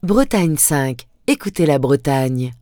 Bretagne 5. Écoutez la Bretagne.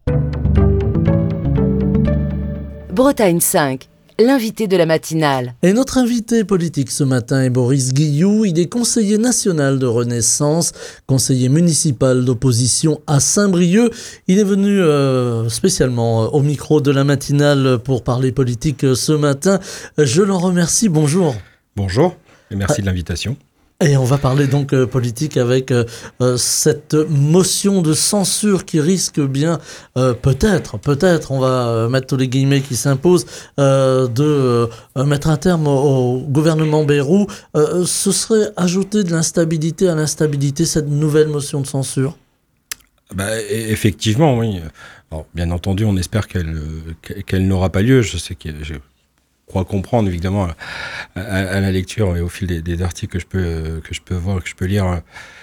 Bretagne 5. L'invité de la matinale. Et notre invité politique ce matin est Boris Guilloux. Il est conseiller national de Renaissance, conseiller municipal d'opposition à Saint-Brieuc. Il est venu spécialement au micro de la matinale pour parler politique ce matin. Je l'en remercie. Bonjour. Bonjour et merci de l'invitation. Et on va parler donc politique avec cette motion de censure qui risque bien, peut-être, on va mettre tous les guillemets qui s'imposent, de mettre un terme au gouvernement Bayrou. Ce serait ajouter de l'instabilité à l'instabilité, cette nouvelle motion de censure ? Effectivement, oui. Alors, bien entendu, on espère qu'elle n'aura pas lieu. Je sais que je crois comprendre, évidemment, à la lecture et au fil des articles que je peux voir, que je peux lire,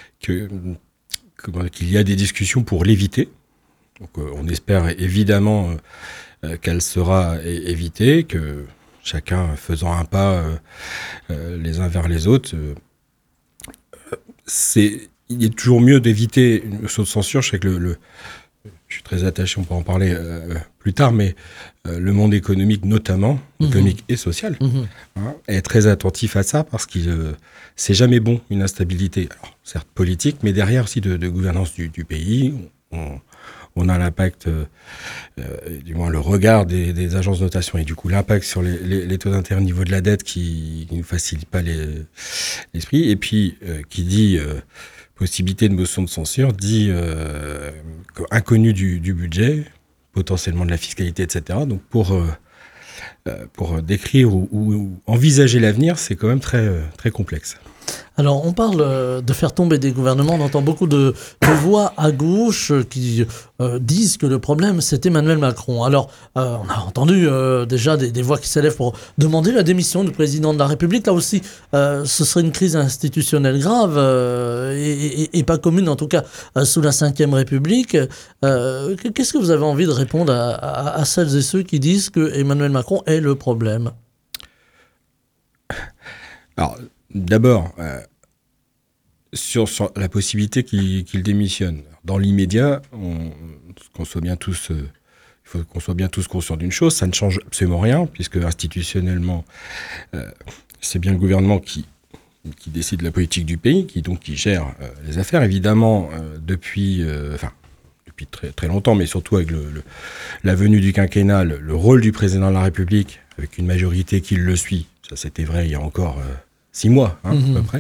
qu'il y a des discussions pour l'éviter. Donc, on espère évidemment qu'elle sera évitée, que chacun faisant un pas les uns vers les autres. Il est toujours mieux d'éviter une motion de censure. Je sais que je suis très attaché, on peut en parler plus tard, mais le monde économique notamment, économique et social, est très attentif à ça parce que c'est jamais bon une instabilité, alors, certes politique, mais derrière aussi de gouvernance du pays. On a l'impact, du moins le regard des agences de notation et du coup l'impact sur les taux d'intérêt au niveau de la dette qui ne facilite pas l'esprit. Et puis, qui dit possibilité de motion de censure, dit inconnu du budget, potentiellement de la fiscalité, etc. Donc pour décrire ou envisager l'avenir, c'est quand même très, très complexe. Alors, on parle de faire tomber des gouvernements. On entend beaucoup de voix à gauche qui disent que le problème, c'est Emmanuel Macron. Alors, on a entendu déjà des voix qui s'élèvent pour demander la démission du président de la République. Là aussi, ce serait une crise institutionnelle grave et pas commune, en tout cas, sous la Ve République. Qu'est-ce que vous avez envie de répondre à celles et ceux qui disent que Emmanuel Macron est le problème ? Alors, d'abord, sur la possibilité qu'il démissionne. Dans l'immédiat, il faut qu'on soit bien tous conscients d'une chose, ça ne change absolument rien, puisque institutionnellement, c'est bien le gouvernement qui décide de la politique du pays, qui gère les affaires. Évidemment, depuis très, très longtemps, mais surtout avec la venue du quinquennat, le rôle du président de la République, avec une majorité qui le suit, ça c'était vrai il y a encore 6 mois, à peu près.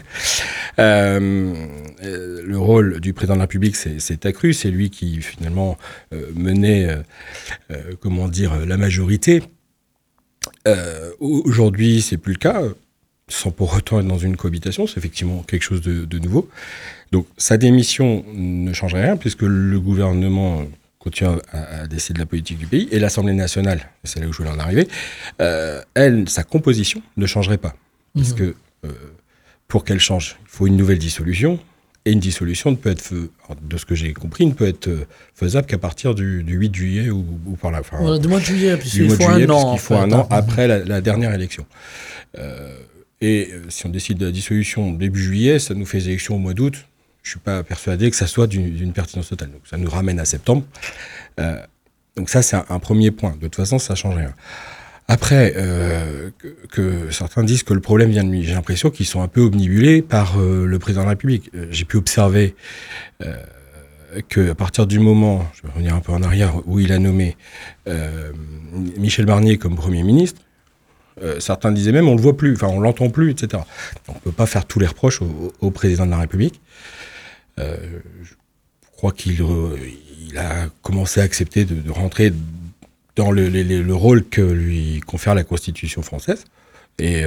Le rôle du président de la République s'est accru. C'est lui qui, finalement, menait, la majorité. Aujourd'hui, c'est plus le cas. Sans pour autant être dans une cohabitation, c'est effectivement quelque chose de nouveau. Donc, sa démission ne changerait rien, puisque le gouvernement continue à décider de la politique du pays. Et l'Assemblée nationale, c'est là où je voulais en arriver, sa composition ne changerait pas. Puisque pour qu'elle change, il faut une nouvelle dissolution. Et une dissolution ne peut être, de ce que j'ai compris, ne peut être faisable qu'à partir du 8 juillet ou par la fin. Du mois de juillet, puisqu'il faut un an. Il faut un an après la dernière élection. Et si on décide de la dissolution début juillet, ça nous fait les élections au mois d'août. Je ne suis pas persuadé que ça soit d'une pertinence totale. Donc ça nous ramène à septembre. Donc ça, c'est un premier point. De toute façon, ça ne change rien. Après, que certains disent que le problème vient de lui, j'ai l'impression qu'ils sont un peu obnubilés par le président de la République. J'ai pu observer qu'à partir du moment, je vais revenir un peu en arrière, où il a nommé Michel Barnier comme Premier ministre, certains disaient même on le voit plus, on l'entend plus, etc. On ne peut pas faire tous les reproches au président de la République. Je crois qu'il a commencé à accepter de rentrer dans le rôle que lui confère la Constitution française. Et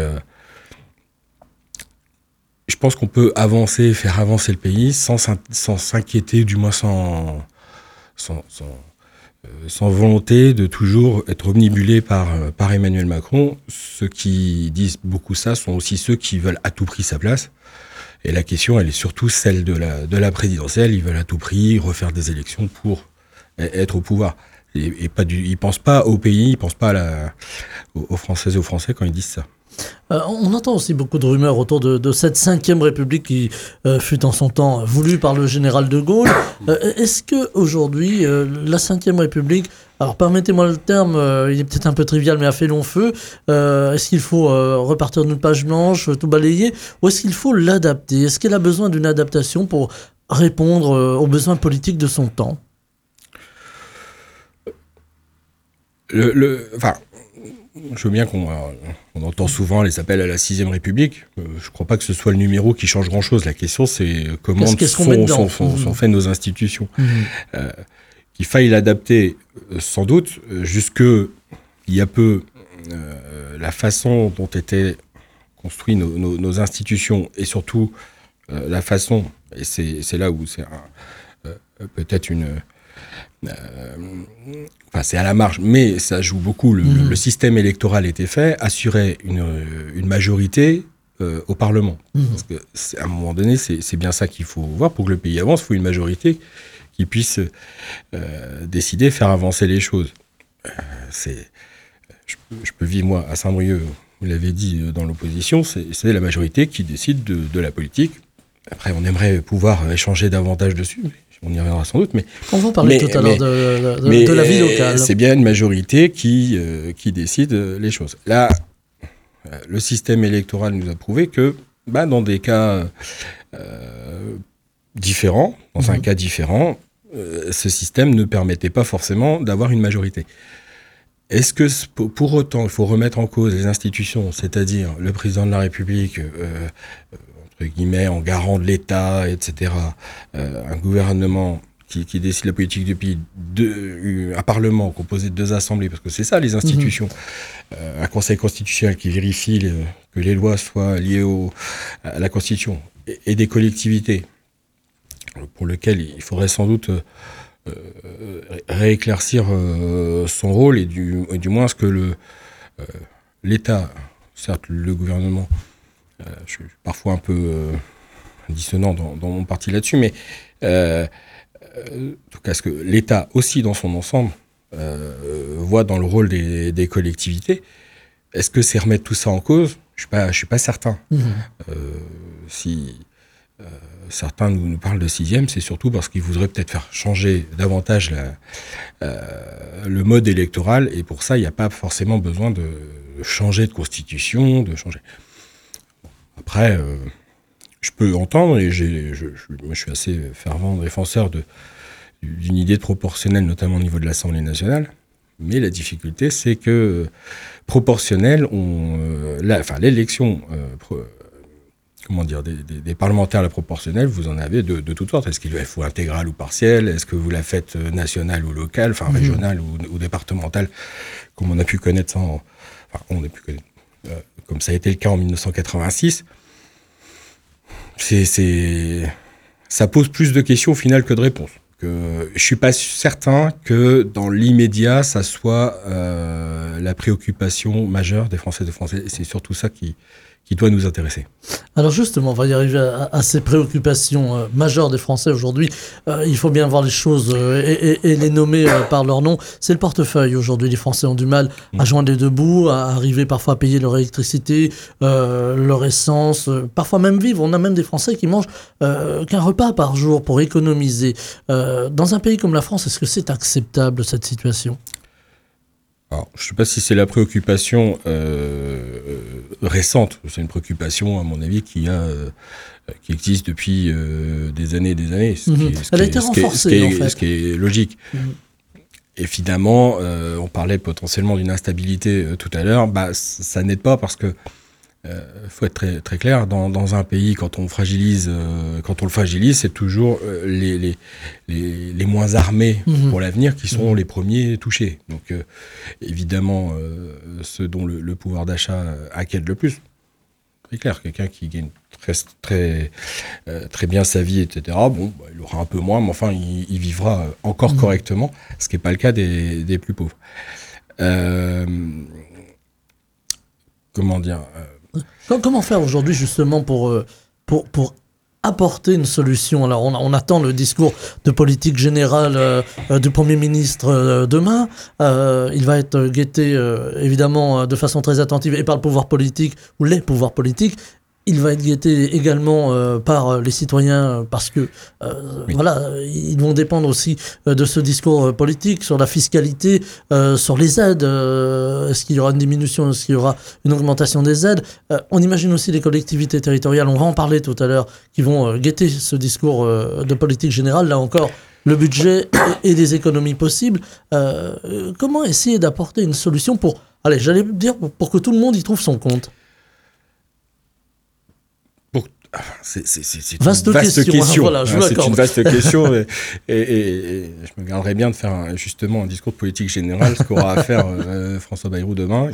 je pense qu'on peut faire avancer le pays sans s'inquiéter, du moins sans volonté de toujours être omnibulé par Emmanuel Macron. Ceux qui disent beaucoup ça sont aussi ceux qui veulent à tout prix sa place. Et la question, elle est surtout celle de la présidentielle. Ils veulent à tout prix refaire des élections pour être au pouvoir. Et ils pensent pas au pays, ils pensent pas aux Françaises et aux Français quand ils disent ça. On entend aussi beaucoup de rumeurs autour de cette 5e République qui fut en son temps voulue par le général de Gaulle. Est-ce qu'aujourd'hui, la 5e République, alors permettez-moi le terme, il est peut-être un peu trivial mais a fait long feu, est-ce qu'il faut repartir d'une page blanche, tout balayer, ou est-ce qu'il faut l'adapter? Est-ce qu'elle a besoin d'une adaptation pour répondre aux besoins politiques de son temps? Enfin, je veux bien qu'on entend souvent les appels à la 6e République. Je crois pas que ce soit le numéro qui change grand-chose. La question, c'est comment sont faites nos institutions. Qu'il faille l'adapter, sans doute, jusque il y a peu, la façon dont étaient construites nos institutions, et surtout la façon, et c'est là où c'est peut-être enfin, c'est à la marge, mais ça joue beaucoup. Le système électoral était fait, assurait une majorité au Parlement. Parce que à un moment donné, c'est bien ça qu'il faut voir. Pour que le pays avance, il faut une majorité qui puisse décider, faire avancer les choses. Je peux vivre, moi, à Saint-Brieuc, vous l'avez dit, dans l'opposition, c'est la majorité qui décide de la politique. Après, on aimerait pouvoir échanger davantage dessus, on y reviendra sans doute, mais... On va parler tout à l'heure de la vie locale. C'est bien une majorité qui décide les choses. Là, le système électoral nous a prouvé que, dans des cas différents, dans un cas différent, ce système ne permettait pas forcément d'avoir une majorité. Est-ce que pour autant il faut remettre en cause les institutions, c'est-à-dire le président de la République, entre guillemets, en garant de l'État, etc., un gouvernement qui décide la politique du pays, un Parlement composé de 2 assemblées, parce que c'est ça les institutions, un Conseil constitutionnel qui vérifie que les lois soient liées à la Constitution, et des collectivités, pour lesquelles il faudrait sans doute rééclaircir son rôle, et du moins ce que l'État, certes le gouvernement, je suis parfois un peu dissonant dans mon parti là-dessus, mais en tout cas, ce que l'État aussi dans son ensemble voit dans le rôle des collectivités, est-ce que c'est remettre tout ça en cause? Je suis pas certain. Si certains nous parlent de 6e, c'est surtout parce qu'ils voudraient peut-être faire changer davantage le mode électoral, et pour ça, il n'y a pas forcément besoin de changer de constitution, de changer... Après, je peux entendre, et moi je suis assez fervent défenseur d'une idée de proportionnelle, notamment au niveau de l'Assemblée nationale, mais la difficulté, c'est que proportionnelle, l'élection des parlementaires à la proportionnelle, vous en avez de toutes sortes. Est-ce qu'il faut intégrale ou partielle? Est-ce que vous la faites nationale ou locale, enfin régionale ou départementale, comme on a pu connaître ça comme ça a été le cas en 1986, ça pose plus de questions au final que de réponses. Je suis pas certain que dans l'immédiat, ça soit la préoccupation majeure des Françaises et des Français. Et c'est surtout ça qui doit nous intéresser. Alors justement, on va y arriver à ces préoccupations majeures des Français aujourd'hui. Il faut bien voir les choses et les nommer par leur nom. C'est le portefeuille aujourd'hui. Les Français ont du mal à joindre les deux bouts, à arriver parfois à payer leur électricité, leur essence, parfois même vivre. On a même des Français qui mangent qu'un repas par jour pour économiser. Dans un pays comme la France, est-ce que c'est acceptable cette situation ? Alors, je ne sais pas si c'est la préoccupation récente. C'est une préoccupation, à mon avis, qui existe depuis des années et des années. Elle a été renforcée, en fait. Ce qui est logique. Et finalement, on parlait potentiellement d'une instabilité tout à l'heure. Ça n'aide pas parce que faut être très, très clair. Dans un pays, quand on le fragilise, c'est toujours les moins armés pour l'avenir qui sont les premiers touchés. Donc, évidemment, ceux dont le pouvoir d'achat inquiète le plus. Très clair, quelqu'un qui gagne très, très bien sa vie, etc., il aura un peu moins, mais enfin, il vivra encore correctement, ce qui n'est pas le cas des plus pauvres. Comment faire aujourd'hui justement pour apporter une solution. Alors on attend le discours de politique générale du Premier ministre demain. Il va être guetté évidemment de façon très attentive et par le pouvoir politique ou les pouvoirs politiques. Il va être guetté également par les citoyens parce que voilà, ils vont dépendre aussi de ce discours politique sur la fiscalité, sur les aides. Est-ce qu'il y aura une diminution, est-ce qu'il y aura une augmentation des aides? On imagine aussi les collectivités territoriales, on va en parler tout à l'heure, qui vont guetter ce discours de politique générale. Là encore, le budget et des économies possibles. Comment essayer d'apporter une solution pour, allez, j'allais dire, pour que tout le monde y trouve son compte? C'est une vaste question. Voilà, c'est une vaste question et je me garderais bien de faire justement un discours de politique générale, ce qu'aura à faire François Bayrou demain.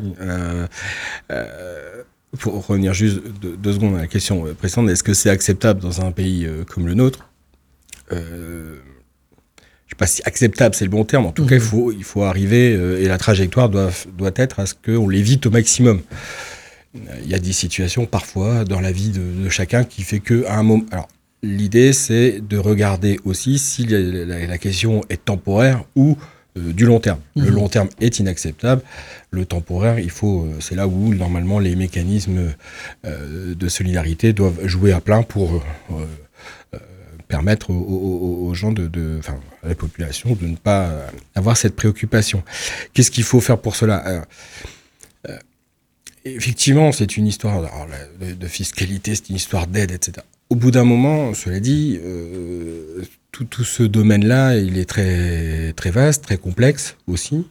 Pour revenir juste deux secondes à la question précédente, est-ce que c'est acceptable dans un pays comme le nôtre? Je ne sais pas si acceptable c'est le bon terme. En tout cas, il faut arriver et la trajectoire doit être à ce qu'on l'évite au maximum. Il y a des situations parfois dans la vie de chacun qui fait que à un moment. Alors l'idée c'est de regarder aussi si la question est temporaire ou du long terme. Le long terme est inacceptable. Le temporaire, c'est là où normalement les mécanismes de solidarité doivent jouer à plein pour permettre aux gens enfin à la population de ne pas avoir cette préoccupation. Qu'est-ce qu'il faut faire pour cela? Effectivement, c'est une histoire de fiscalité, c'est une histoire d'aide, etc. Au bout d'un moment, cela dit, tout ce domaine-là, il est très, très vaste, très complexe aussi.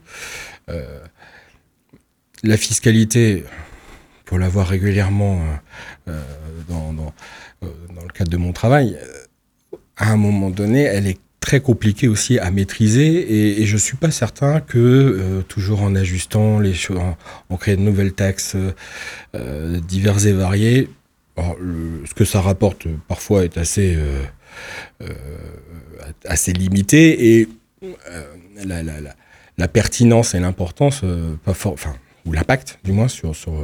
La fiscalité, pour l'avoir régulièrement dans le cadre de mon travail, à un moment donné, elle est très compliqué aussi à maîtriser et je suis pas certain que toujours en ajustant les choses, en créant de nouvelles taxes diverses et variées, alors, ce que ça rapporte parfois est assez limité et la pertinence et l'importance pas fort, enfin ou l'impact du moins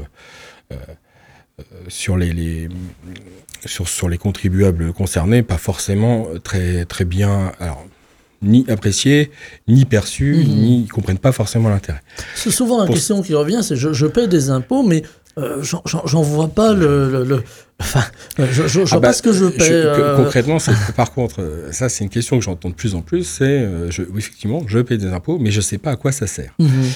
sur les contribuables concernés, pas forcément très, très bien, alors, ni appréciés, ni perçus, ni ils comprennent pas forcément l'intérêt. C'est souvent la question qui revient, c'est je paie des impôts, mais j'en vois pas enfin, je vois pas ce que je paie. Concrètement, par contre, ça c'est une question que j'entends de plus en plus, c'est, oui, effectivement, je paie des impôts, mais je sais pas à quoi ça sert.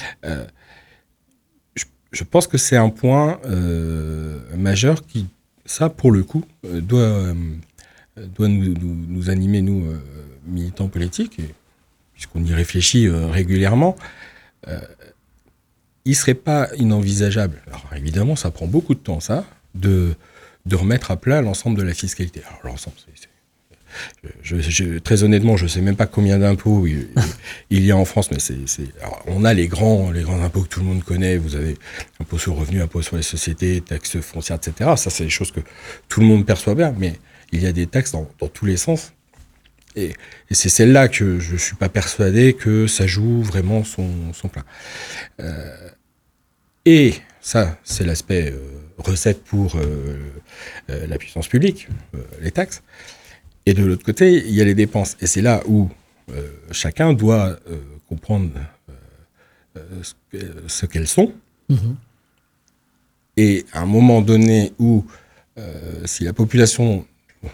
Je pense que c'est un point majeur qui, ça, pour le coup, doit nous animer, nous, militants politiques, puisqu'on y réfléchit régulièrement. Il ne serait pas inenvisageable, alors évidemment, ça prend beaucoup de temps, ça, de remettre à plat l'ensemble de la fiscalité. Alors, l'ensemble, très honnêtement, je ne sais même pas combien d'impôts il y a en France, mais alors, on a les grands impôts que tout le monde connaît. Vous avez impôt sur le revenu, impôt sur les sociétés, taxes foncières, etc. Ça, c'est des choses que tout le monde perçoit bien, mais il y a des taxes dans tous les sens. Et c'est celle-là que je ne suis pas persuadé que ça joue vraiment son plein. Et ça, c'est l'aspect recette pour la puissance publique, les taxes. Et de l'autre côté, il y a les dépenses. Et c'est là où chacun doit comprendre ce qu'elles sont. Et à un moment donné où, si la population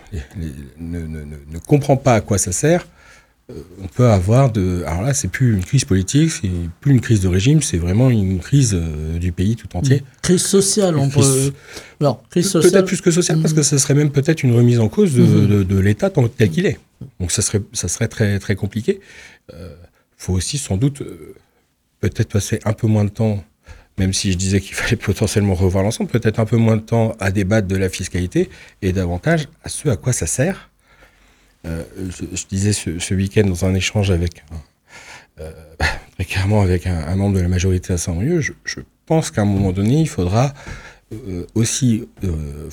ne comprend pas à quoi ça sert, on peut avoir alors là, c'est plus une crise politique, c'est plus une crise de régime, c'est vraiment une crise du pays tout entier. Crise sociale, on peut. Alors, crise sociale. Peut-être plus que sociale, parce que ça serait même peut-être une remise en cause de l'État tel qu'il est. Donc ça serait très, très compliqué. Faut aussi sans doute peut-être passer un peu moins de temps, même si je disais qu'il fallait potentiellement revoir l'ensemble, peut-être un peu moins de temps à débattre de la fiscalité et davantage à ce à quoi ça sert. Je disais ce week-end dans un échange avec très clairement avec un membre de la majorité à Saint-Brieuc, je pense qu'à un moment donné, il faudra aussi, il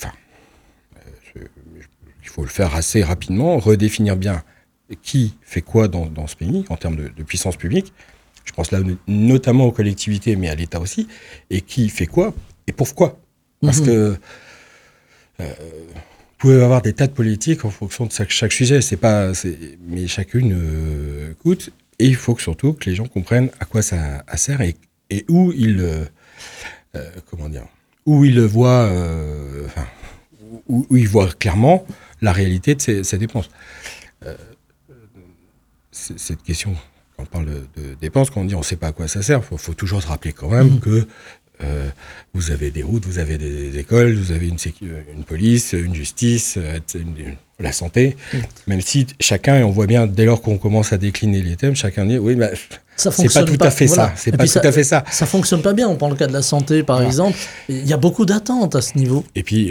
faut le faire assez rapidement, redéfinir bien qui fait quoi dans ce pays en termes de puissance publique. Je pense là notamment aux collectivités, mais à l'État aussi, et qui fait quoi et pourquoi. Parce que pouvez avoir des tas de politiques en fonction de chaque sujet. Mais chacune coûte. Et il faut surtout que les gens comprennent à quoi ça sert et où ils voient, où ils voient clairement la réalité de ces dépenses. Cette question, quand on parle de dépenses, quand on dit on ne sait pas à quoi ça sert, faut toujours se rappeler quand même que vous avez des routes, vous avez des écoles, vous avez une police, une justice, la santé. Même si chacun, et on voit bien dès lors qu'on commence à décliner les thèmes, chacun dit oui, mais c'est pas tout à fait ça. C'est pas tout à fait ça. Ça fonctionne pas bien. On prend le cas de la santé, par exemple. Il y a beaucoup d'attentes à ce niveau. Et puis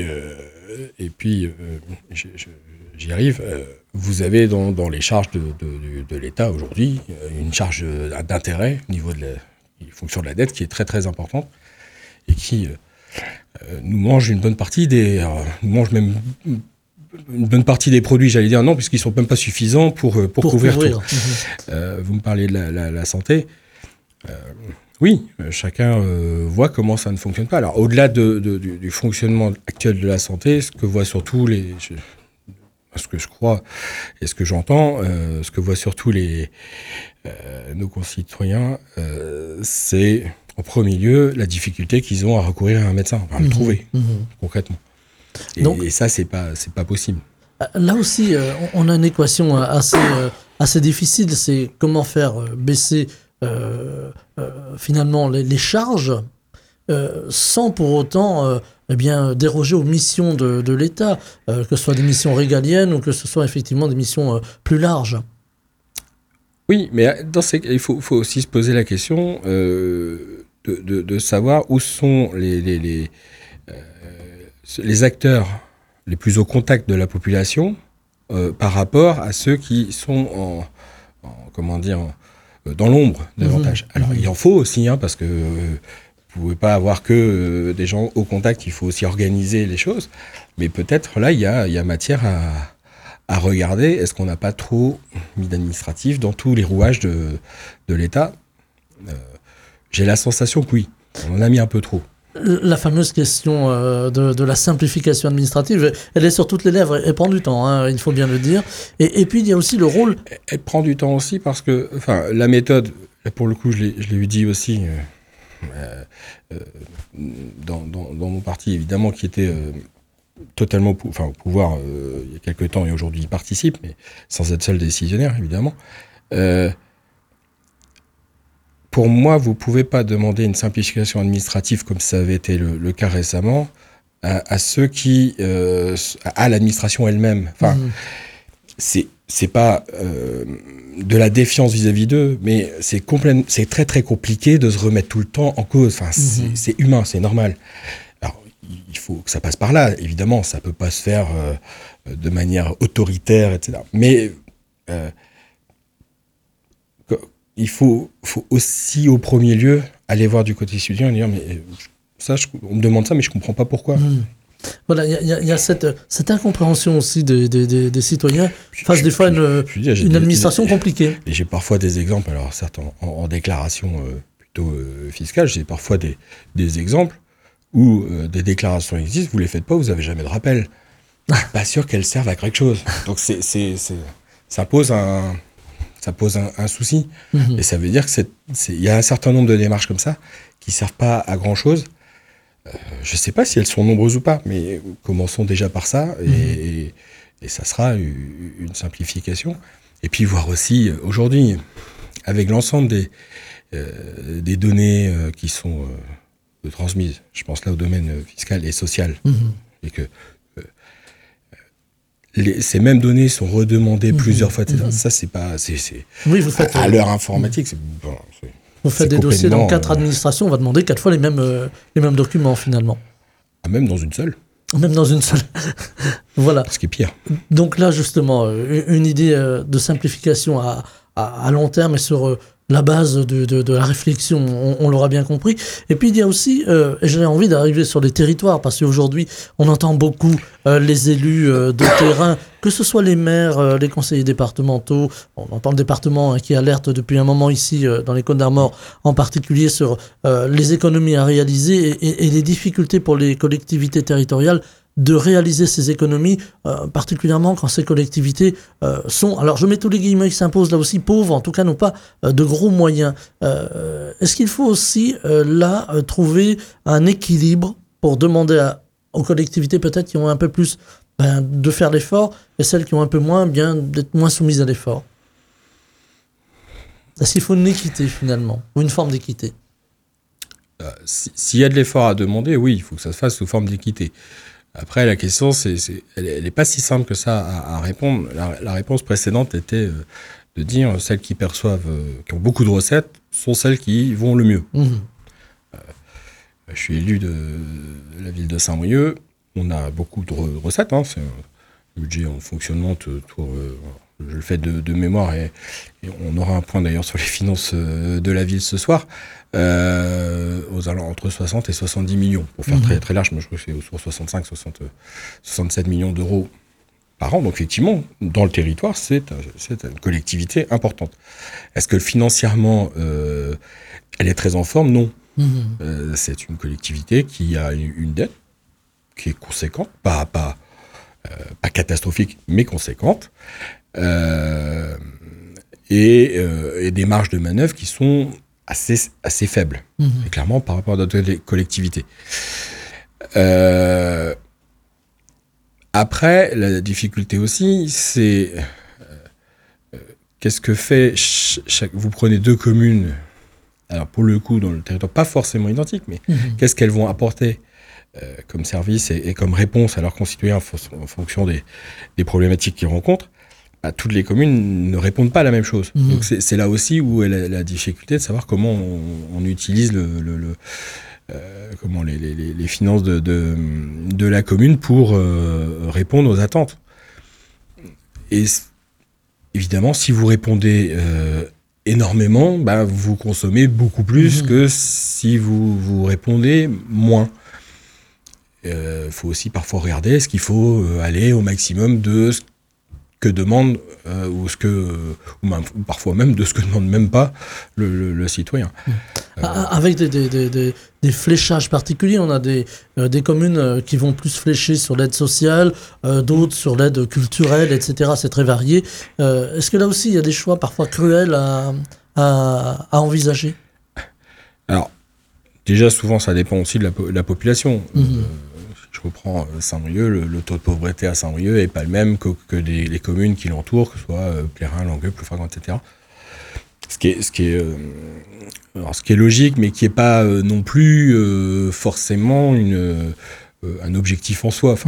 j'y arrive. Vous avez dans les charges de l'État aujourd'hui une charge d'intérêt au niveau de la fonction de la dette qui est très très importante et qui nous mange une bonne partie nous mange même une bonne partie des produits, j'allais dire non, puisqu'ils sont même pas suffisants pour couvrir tout. Vous me parlez de la santé. Oui, chacun voit comment ça ne fonctionne pas. Alors, au-delà du fonctionnement actuel de la santé, ce que voient surtout ce que je crois et ce que j'entends, ce que voient surtout nos concitoyens, c'est en premier lieu la difficulté qu'ils ont à recourir à un médecin, à le trouver concrètement. Et ça, c'est pas possible. Là aussi, on a une équation assez difficile, c'est comment faire baisser finalement les charges sans pour autant déroger aux missions de l'État, que ce soit des missions régaliennes ou que ce soit effectivement des missions plus larges. Oui, mais il faut aussi se poser la question de savoir où sont les acteurs les plus au contact de la population par rapport à ceux qui sont dans l'ombre davantage. Alors il en faut aussi, parce que vous pouvez pas avoir que des gens au contact, il faut aussi organiser les choses. Mais peut-être là, il y a matière à regarder, est-ce qu'on n'a pas trop mis d'administratif dans tous les rouages de l'État ? J'ai la sensation que oui, on en a mis un peu trop. La fameuse question de la simplification administrative, elle est sur toutes les lèvres, elle prend du temps, il faut bien le dire. Et puis il y a aussi le rôle... Elle prend du temps aussi parce que la méthode, pour le coup je l'ai dit aussi dans mon parti évidemment qui était totalement au pouvoir il y a quelques temps et aujourd'hui il participe, mais sans être seul décisionnaire évidemment. Pour moi, vous ne pouvez pas demander une simplification administrative comme ça avait été le cas récemment à ceux qui... à l'administration elle-même. C'est pas de la défiance vis-à-vis d'eux, mais c'est très très compliqué de se remettre tout le temps en cause. C'est humain, c'est normal. Alors, il faut que ça passe par là. Évidemment, ça ne peut pas se faire de manière autoritaire, etc. Mais... il faut aussi, au premier lieu, aller voir du côté citoyen et dire mais on me demande ça, mais je ne comprends pas pourquoi. Voilà, il y a cette incompréhension aussi des citoyens face des fois une administration compliquée. Et j'ai parfois des exemples, alors certes en déclaration plutôt fiscale, j'ai parfois des exemples où des déclarations existent, vous ne les faites pas, vous n'avez jamais de rappel. Je ne suis pas sûr qu'elles servent à quelque chose. Donc ça pose un souci. Et ça veut dire qu'il y a un certain nombre de démarches comme ça qui ne servent pas à grand-chose. Je ne sais pas si elles sont nombreuses ou pas, mais commençons déjà par ça, et ça sera une simplification. Et puis voir aussi, aujourd'hui, avec l'ensemble des données qui sont transmises, je pense là au domaine fiscal et social, et que ces mêmes données sont redemandées plusieurs fois. Ça, c'est pas... Oui, vous faites... À l'heure informatique, vous faites des dossiers dans 4 administrations, on va demander 4 fois les mêmes documents, finalement. Même dans une seule. Même dans une seule. Voilà. Ce qui est pire. Donc là, justement, une idée de simplification à long terme et sur la base de la réflexion, on l'aura bien compris. Et puis il y a aussi, et j'ai envie d'arriver sur les territoires, parce qu'aujourd'hui, on entend beaucoup les élus de terrain, que ce soit les maires, les conseillers départementaux, on entend le département qui alerte depuis un moment ici, dans les Côtes-d'Armor, en particulier sur les économies à réaliser et les difficultés pour les collectivités territoriales de réaliser ces économies, particulièrement quand ces collectivités sont, alors je mets tous les guillemets qui s'imposent là aussi, pauvres, en tout cas n'ont pas de gros moyens. Est-ce qu'il faut aussi là trouver un équilibre pour demander aux collectivités peut-être qui ont un peu plus de faire l'effort et celles qui ont un peu moins, bien d'être moins soumises à l'effort? Est-ce qu'il faut une équité finalement, ou une forme d'équité? S'il y a de l'effort à demander, oui, il faut que ça se fasse sous forme d'équité. Après, la question, elle n'est pas si simple que ça à répondre. La réponse précédente était de dire celles qui perçoivent, qui ont beaucoup de recettes, sont celles qui vont le mieux. Je suis élu de la ville de Saint-Brieuc. On a beaucoup de recettes. C'est un budget en fonctionnement. Je le fais de mémoire et on aura un point d'ailleurs sur les finances de la ville ce soir. Aux alentours entre 60 et 70 millions, pour faire très, très large. Moi, je crois que c'est sur 65, 67 millions d'euros par an. Donc, effectivement, dans le territoire, c'est une collectivité importante. Est-ce que financièrement, elle est très en forme? Non. C'est une collectivité qui a une dette qui est conséquente, pas catastrophique, mais conséquente, et des marges de manœuvre qui sont assez faible, et clairement par rapport à d'autres collectivités. Après, la difficulté aussi, c'est qu'est-ce que fait vous prenez deux communes, alors pour le coup dans le territoire pas forcément identique, mais qu'est-ce qu'elles vont apporter comme service et comme réponse à leurs concitoyens en fonction des problématiques qu'ils rencontrent. Toutes les communes ne répondent pas à la même chose. Donc c'est là aussi où est la difficulté de savoir comment on utilise comment les finances de la commune pour répondre aux attentes. Et évidemment, si vous répondez énormément, vous consommez beaucoup plus que si vous répondez moins. Faut aussi parfois regarder, est-ce qu'il faut aller au maximum de ce que demande ou parfois même de ce que demande même pas le citoyen. Avec des fléchages particuliers, on a des communes qui vont plus flécher sur l'aide sociale, d'autres sur l'aide culturelle, etc. C'est très varié. Est-ce que là aussi il y a des choix parfois cruels à envisager? Alors, déjà souvent ça dépend aussi de la population. Je reprends Saint-Brieuc, le taux de pauvreté à Saint-Brieuc n'est pas le même que les communes qui l'entourent, que ce soit Plérin, Langueux, Ploufragan, etc. Ce qui est logique, mais qui n'est pas non plus forcément un objectif en soi.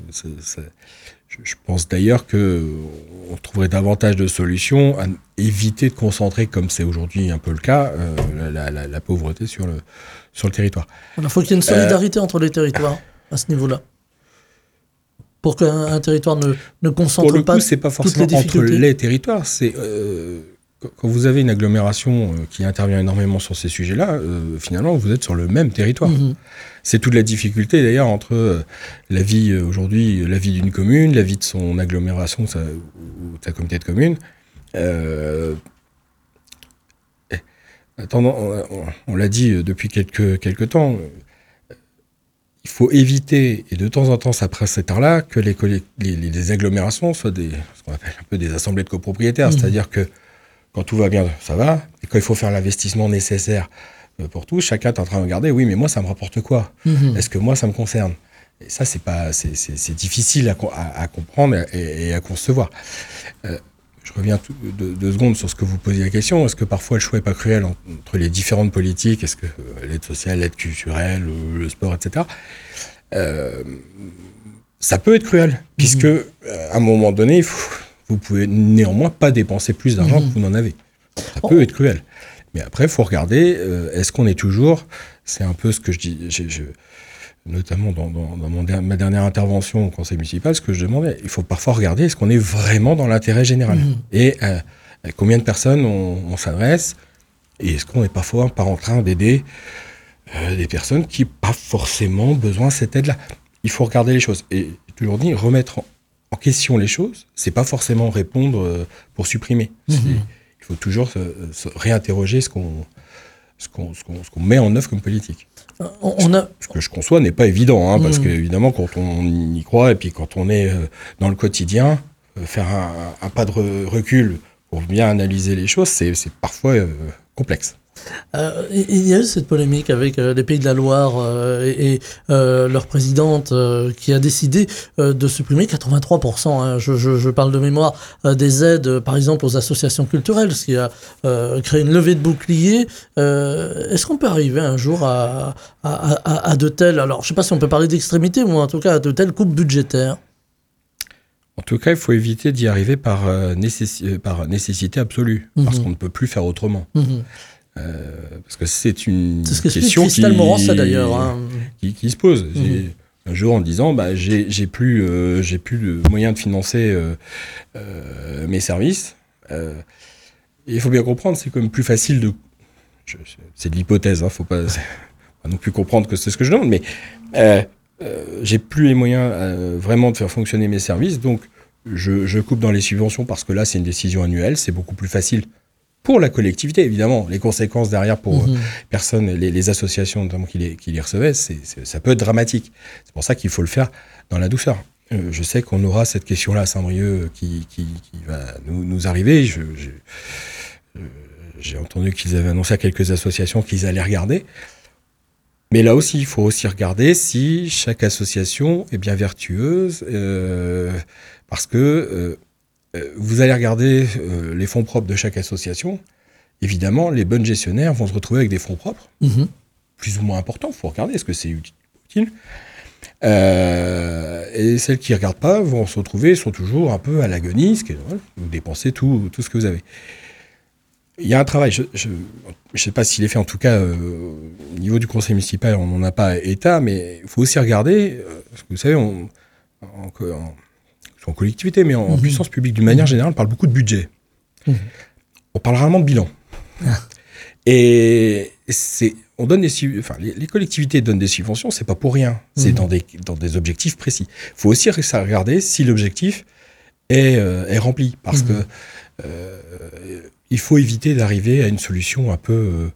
Je pense d'ailleurs qu'on trouverait davantage de solutions à éviter de concentrer, comme c'est aujourd'hui un peu le cas, la pauvreté sur le territoire. Il faut qu'il y ait une solidarité entre les territoires à ce niveau-là. Pour qu'un territoire ne concentre pas toutes les difficultés. Pour le coup, c'est pas forcément entre les territoires. C'est quand vous avez une agglomération qui intervient énormément sur ces sujets-là, finalement, vous êtes sur le même territoire. C'est toute la difficulté, d'ailleurs, entre la vie aujourd'hui, la vie d'une commune, la vie de son agglomération ou de sa communauté de communes. On l'a dit depuis quelques temps, il faut éviter, et de temps en temps ça presse cet art-là, que les agglomérations soient ce qu'on appelle un peu des assemblées de copropriétaires. C'est-à-dire que quand tout va bien, ça va, et quand il faut faire l'investissement nécessaire pour tout, chacun est en train de regarder, oui, mais moi ça me rapporte quoi? Est-ce que moi ça me concerne? Et ça, c'est difficile à comprendre et à concevoir. Je reviens deux secondes sur ce que vous posiez la question. Est-ce que parfois le choix n'est pas cruel entre les différentes politiques? Est-ce que l'aide sociale, l'aide culturelle, le sport, etc. Ça peut être cruel, puisque à un moment donné, vous pouvez néanmoins pas dépenser plus d'argent que vous n'en avez. Ça peut être cruel. Mais après, il faut regarder, est-ce qu'on est toujours... C'est un peu ce que je dis... notamment dans ma dernière intervention au conseil municipal, ce que je demandais, il faut parfois regarder est-ce qu'on est vraiment dans l'intérêt général et à combien de personnes on s'adresse et est-ce qu'on n'est parfois pas en train d'aider des personnes qui n'ont pas forcément besoin de cette aide-là. Il faut regarder les choses et toujours dit, remettre en question les choses, c'est pas forcément répondre pour supprimer. Il faut toujours se réinterroger ce qu'on met en œuvre comme politique. Ce que je conçois n'est pas évident, parce que évidemment, quand on y croit et puis quand on est dans le quotidien, faire un pas de recul pour bien analyser les choses, c'est parfois complexe. Il y a eu cette polémique avec les Pays de la Loire et leur présidente qui a décidé de supprimer 83%, je parle de mémoire, des aides, par exemple, aux associations culturelles, ce qui a créé une levée de bouclier. Est-ce qu'on peut arriver un jour à de telles, alors je ne sais pas si on peut parler d'extrémité, ou en tout cas à de telles coupes budgétaires? En tout cas, il faut éviter d'y arriver par nécessité absolue, parce qu'on ne peut plus faire autrement. Parce que c'est une question qui se pose. Un jour en disant, j'ai plus de moyens de financer mes services. Il faut bien comprendre, c'est quand même plus facile de... c'est de l'hypothèse, faut pas non plus comprendre que c'est ce que je demande, mais j'ai plus les moyens vraiment de faire fonctionner mes services, donc je coupe dans les subventions parce que là, c'est une décision annuelle, c'est beaucoup plus facile pour la collectivité, évidemment. Les conséquences derrière pour personnes, les associations notamment qui les recevaient, ça peut être dramatique. C'est pour ça qu'il faut le faire dans la douceur. Je sais qu'on aura cette question-là à Saint-Brieuc qui va nous arriver. J'ai entendu qu'ils avaient annoncé à quelques associations qu'ils allaient regarder. Mais là aussi, il faut aussi regarder si chaque association est bien vertueuse, parce que vous allez regarder les fonds propres de chaque association. Évidemment, les bonnes gestionnaires vont se retrouver avec des fonds propres, plus ou moins importants. Il faut regarder, est-ce que c'est utile ? Et celles qui ne regardent pas vont se retrouver, sont toujours un peu à l'agonie, vous dépensez tout ce que vous avez. Il y a un travail, je ne sais pas s'il est fait, en tout cas, au niveau du conseil municipal, on n'en a pas état, mais il faut aussi regarder, parce que vous savez, en collectivité, mais en puissance publique, d'une manière générale, on parle beaucoup de budget. On parle rarement de bilan. Et on donne les collectivités donnent des subventions, c'est pas pour rien. C'est dans des objectifs précis. Il faut aussi regarder si l'objectif est rempli, parce que il faut éviter d'arriver à une solution un peu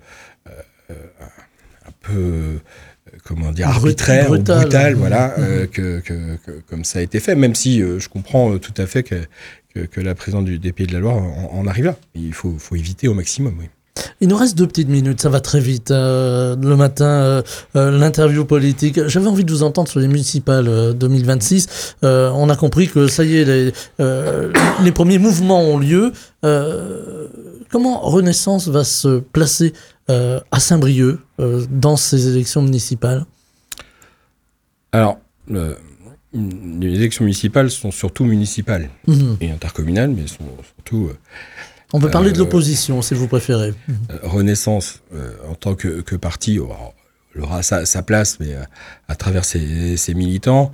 comment dire, arbitraire, brutale, voilà, comme ça a été fait, même si je comprends tout à fait que la présidente des Pays de la Loire en arrive là. Il faut éviter au maximum, oui. Il nous reste 2 petites minutes, ça va très vite. Le matin, l'interview politique. J'avais envie de vous entendre sur les municipales 2026. On a compris que ça y est, les premiers mouvements ont lieu. Comment Renaissance va se placer à Saint-Brieuc dans ces élections municipales? Alors, les élections municipales sont surtout municipales et intercommunales, mais sont surtout... On peut parler de l'opposition, si vous préférez. Renaissance, en tant que parti, aura sa place, mais à travers ses militants.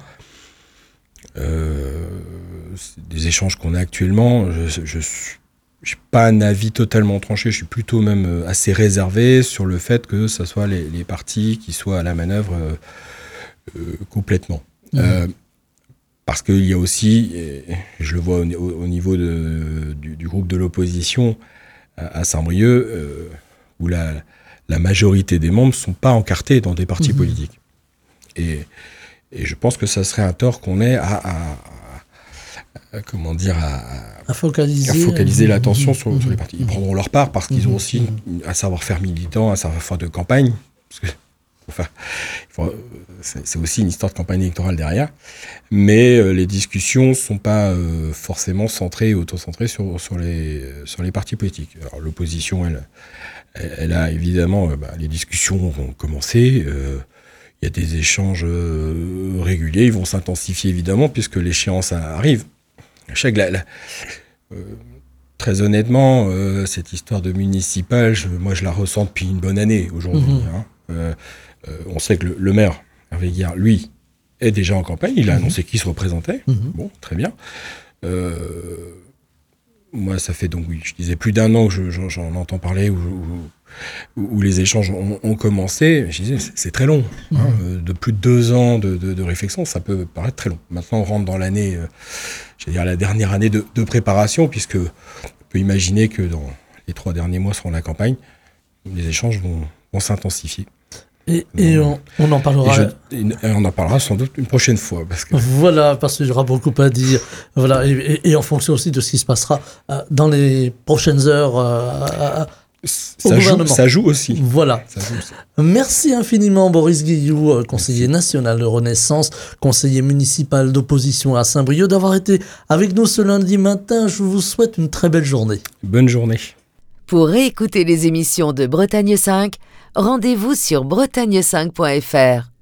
Des échanges qu'on a actuellement, je n'ai pas un avis totalement tranché, je suis plutôt même assez réservé sur le fait que ce soit les partis qui soient à la manœuvre complètement. Parce qu'il y a aussi, et je le vois au niveau du groupe de l'opposition à Saint-Brieuc, où la majorité des membres ne sont pas encartés dans des partis politiques. Et je pense que ça serait un tort qu'on ait à focaliser l'attention sur les partis. Ils prendront leur part parce qu'ils ont aussi un savoir-faire militant, un savoir-faire de campagne. Parce que, c'est aussi une histoire de campagne électorale derrière, mais les discussions ne sont pas forcément auto-centrées sur les partis politiques. Alors l'opposition, elle a évidemment, les discussions ont commencé, il y a des échanges réguliers, ils vont s'intensifier évidemment puisque l'échéance arrive. Très honnêtement, cette histoire de municipal, moi je la ressens depuis une bonne année aujourd'hui. On sait que le maire, Hervé Guillard, lui, est déjà en campagne. Il a annoncé qu'il se représentait. Bon, très bien. Moi, ça fait donc, je disais, plus d'1 an que j'en entends parler, où les échanges ont commencé. Je disais, c'est très long. De plus de 2 ans de réflexion, ça peut paraître très long. Maintenant, on rentre dans l'année, la dernière année de préparation, puisque on peut imaginer que dans les 3 derniers mois seront la campagne. Les échanges vont vont s'intensifier. Et on en parlera. Et on en parlera sans doute une prochaine fois. Voilà, parce qu'il y aura beaucoup à dire. Voilà, et en fonction aussi de ce qui se passera dans les prochaines heures. Ça joue aussi. Voilà. Ça joue aussi. Merci infiniment Boris Guillou, conseiller national de Renaissance, conseiller municipal d'opposition à Saint-Brieuc, d'avoir été avec nous ce lundi matin. Je vous souhaite une très belle journée. Bonne journée. Pour réécouter les émissions de Bretagne 5, rendez-vous sur bretagne5.fr.